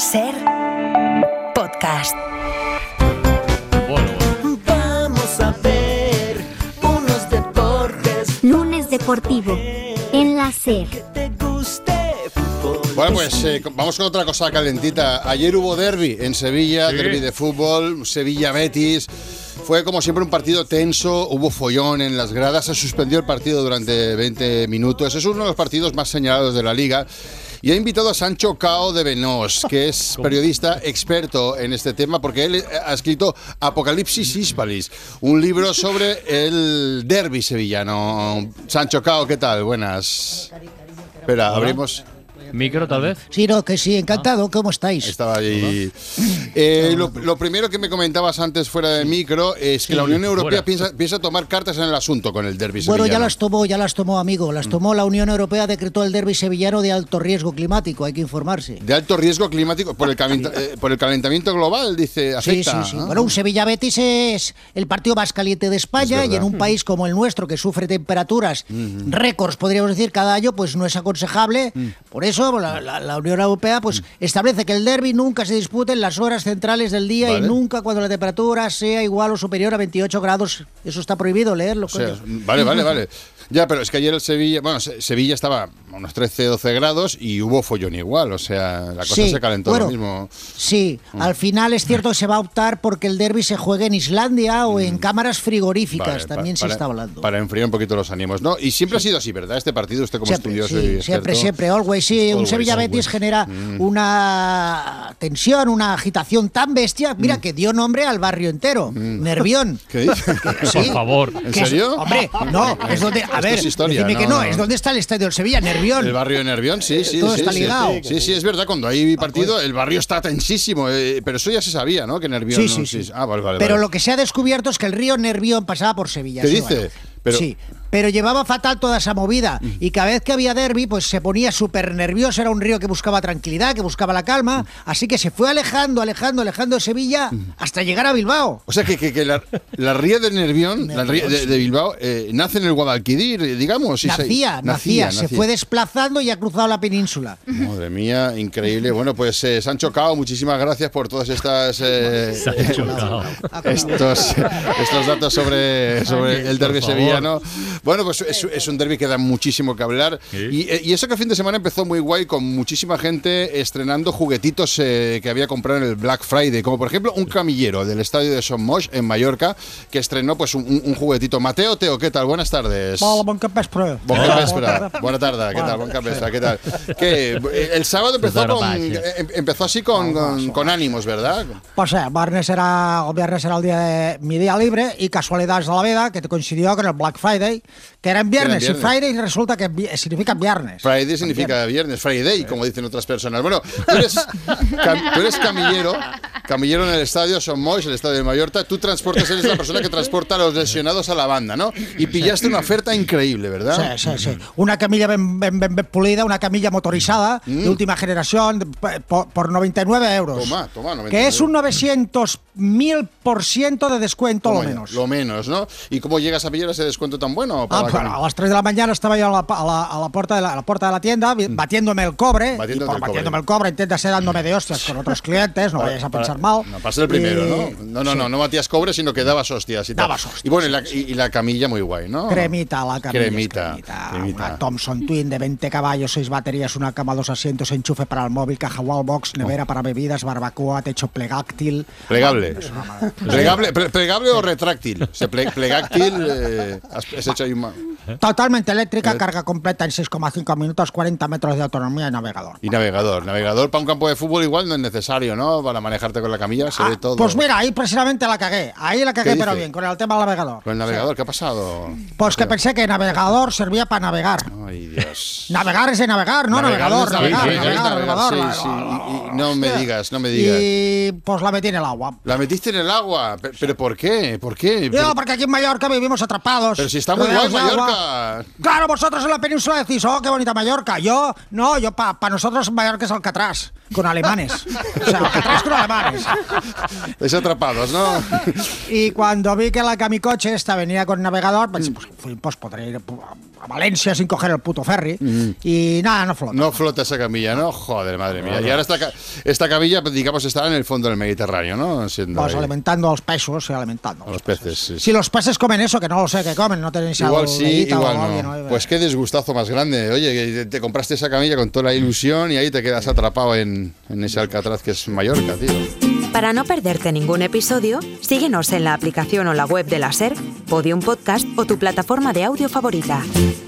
Ser podcast. Vamos a ver unos deportes. Lunes deportivo en la SER. Bueno, pues vamos con otra cosa calentita. Ayer hubo derbi en Sevilla, derbi de fútbol, Sevilla-Betis. Fue como siempre un partido tenso, hubo follón en las gradas, se suspendió el partido durante 20 minutos. Es uno de los partidos más señalados de la liga. Y ha invitado a Sancho Cao de Benós, que es periodista experto en este tema, porque él ha escrito Apocalipsis Hispalis, un libro sobre el derbi sevillano. Sancho Cao, ¿qué tal? Buenas. Espera, abrimos... ¿Micro, tal vez? Sí, no, que sí, encantado. ¿Cómo estáis? Estaba ahí. Lo primero que me comentabas antes fuera de micro es que la Unión Europea piensa tomar cartas en el asunto con el derbi sevillano. Bueno, ya las tomó, amigo. Las tomó la Unión Europea, decretó el derbi sevillano de alto riesgo climático, hay que informarse. De alto riesgo climático por el calentamiento global, dice, afecta. Sí. Bueno, un Sevilla-Betis es el partido más caliente de España y en un país como el nuestro, que sufre temperaturas récords, podríamos decir, cada año, pues no es aconsejable. Por eso la Unión Europea pues establece que el derbi nunca se dispute en las horas centrales del día y nunca cuando la temperatura sea igual o superior a 28 grados. Eso está prohibido leerlo. O sea, vale. Ya, pero es que ayer el Sevilla estaba a unos 13-12 grados y hubo follón igual, o sea, la cosa se calentó lo mismo. Sí, al final es cierto que se va a optar porque el derbi se juegue en Islandia o en cámaras frigoríficas, también se está hablando. Para enfriar un poquito los ánimos, ¿no? Y siempre ha sido así, ¿verdad? Este partido, usted como estudioso y experto. Siempre, always, sí. Un Sevilla-Betis genera una tensión, una agitación tan bestia, mira, que dio nombre al barrio entero, Nervión. ¿Qué dice? Por favor. ¿En serio? Hombre, no, es donde... A ver, dime que no, es donde está el estadio del Sevilla, Nervión. El barrio de Nervión, sí. Todo está ligado. Sí, es verdad, cuando hay partido el barrio está tensísimo, pero eso ya se sabía, ¿no? Que Nervión... Sí. Ah, vale. Pero lo que se ha descubierto es que el río Nervión pasaba por Sevilla. ¿Qué dice? Sí, pero llevaba fatal toda esa movida y cada vez que había derbi pues se ponía súper nervioso, era un río que buscaba tranquilidad, que buscaba la calma, así que se fue alejando de Sevilla hasta llegar a Bilbao. O sea que la ría de Nervión, la ría de Bilbao, nace en el Guadalquivir, digamos. Nacía, se fue desplazando y ha cruzado la península. Madre mía, increíble. Bueno, pues Sancho Cao, muchísimas gracias por todas estas estos datos sobre el derbi sevillano. Bueno, pues es un derbi que da muchísimo que hablar. ¿Sí? Y eso que el fin de semana empezó muy guay, con muchísima gente estrenando juguetitos que había comprado en el Black Friday, como por ejemplo un camillero del estadio de Son Moix en Mallorca, que estrenó pues un juguetito. Mateo, ¿qué tal? Buenas tardes. Hola, bon capvespre. Buena tarde, ¿qué tal? Bon capvespre, ¿qué tal? El sábado empezó así con ánimos, ¿verdad? Pues el viernes era mi día libre y casualidades de la vida que coincidió con el Black Friday, que era en viernes. Y Friday resulta que significa viernes. Friday significa viernes, Friday, como dicen otras personas. Bueno, tú eres camillero en el estadio Son Moix, el estadio de Mallorca. Eres la persona que transporta a los lesionados a la banda, ¿no? Y pillaste una oferta increíble, ¿verdad? Sí. Una camilla ben pulida, una camilla motorizada de última generación por 99 euros. Toma, 99. Que es un 900.000% de descuento, Lo menos, ¿no? ¿Y cómo llegas a pillar ese descuento tan bueno? A las 3 de la mañana estaba yo a la puerta de la tienda batiéndome el cobre. Batiéndome el cobre, intentas dándome de hostias con otros clientes, no vayas a pensar mal. No, para ser el primero, ¿no? No batías cobre, sino que dabas hostias y tal. Y bueno, y la camilla muy guay, ¿no? Cremita la camilla. Cremita. Una Thompson Twin de 20 caballos, 6 baterías, una cama, 2 asientos, enchufe para el móvil, caja wallbox, nevera para bebidas, barbacoa, techo plegáctil. ¿Plegable o retráctil? Plegáctil, has hecho ahí un... Totalmente eléctrica, carga completa en 6,5 minutos, 40 metros de autonomía y navegador. Navegador para un campo de fútbol igual no es necesario, ¿no? Para manejarte con la camilla se ve todo. Pues mira, ahí precisamente la cagué, pero bien, con el tema del navegador. ¿Con el navegador? ¿Qué ha pasado? Pues que pensé que navegador servía para navegar. Ay, Dios. Navegar es de navegar, ¿no? Navegador. Sí. Y no me digas. Y pues la metí en el agua. ¿La metiste en el agua? ¿Pero por qué? No, porque aquí en Mallorca vivimos atrapados. Pero si está muy guay Mallorca. Mallorca. Claro, vosotros en la península decís, oh, qué bonita Mallorca. Yo, no, para nosotros Mallorca es Alcatraz, con alemanes. O sea, Alcatraz con alemanes. Estáis atrapados, ¿no? Y cuando vi que mi coche esta venía con navegador, pues podré ir a Valencia sin coger el puto ferry. Y nada, no flota. No flota esa camilla, ¿no? Joder, madre mía. Y ahora esta camilla, digamos, está en el fondo del Mediterráneo, ¿no? Pues alimentando a los peces, alimentando. A los peces, sí. Si los peces comen eso, que no lo sé qué comen, no tenéis algo. Igual sí, igual no. Pues qué desgustazo más grande. Oye, que te compraste esa camilla con toda la ilusión y ahí te quedas atrapado en ese Alcatraz que es Mallorca, tío. Para no perderte ningún episodio, síguenos en la aplicación o la web de la SER, Podium Podcast o tu plataforma de audio favorita.